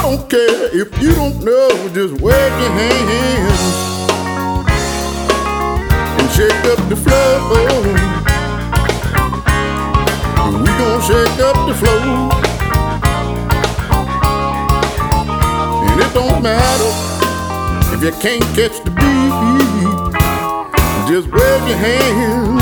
don't care if you don't know, just wave your hands and shake up the floor. We gon' shake up the floor. And it don't matter if you can't catch the beat, just wave your hands